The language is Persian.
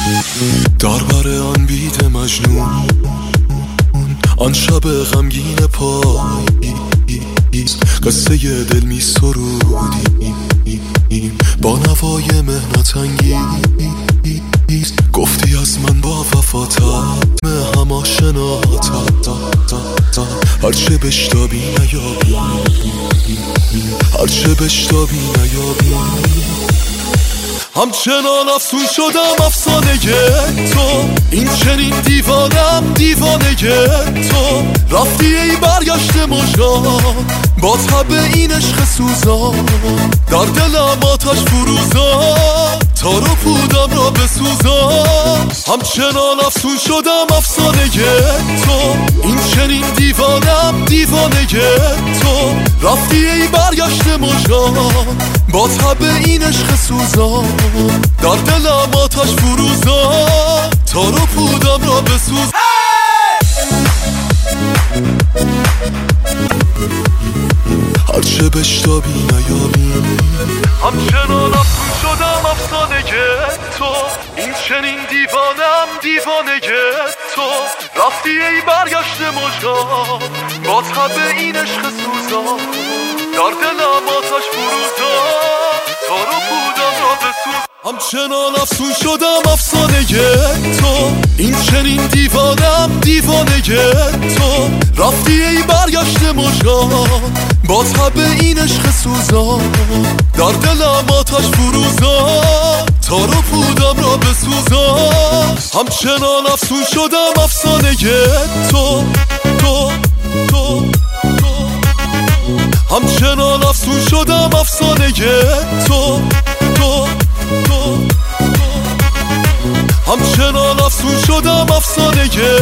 در بر آن بید مجنون، آن شب غمگین پاییز، قصه دل می سرودیم با نوای مهنت انگیز. گفتی از من با وفاتم هم آشناتم، هرچه بشتابی نیابی، هرچه بشتابی نیابی. همچنان افسون شدم افسانه تو، این چنین دیوانم دیوانه تو. رفتی ای برگشت مژگان با تب این عشق سوزان، در دلم آتش فروزان تا رو پودم را بسوزان. همچنان افسون شدم افسانه تو، این چنین دیوانم دیوانه تو. رفتی ای برگشت مژگان با تب این عشق سوزان، در دلم آتش فروزان تا رو پودم را بسوزان. هرچه بشتابی نیابی. همچنان افسون شدم افسانه تو، این چنین دیوانم دیوانه تو. رفتی ای برگشت مژگان با تب این عشق سوزان، در دلم آتش فروزان تا رو پودم را بسوزان. همچنان افسون شدم افسانه تو، این چنین دیوانم دیوانه تو. رفتی ای برگشت مژگان با تب این عشق سوزان، در دلم آتش فروزان تا رو پودم را بسوزان. همچنان افسون شدم افسانه تو. همچنان افسون شدم افسانه تو. همچنان افسون شدم افسانه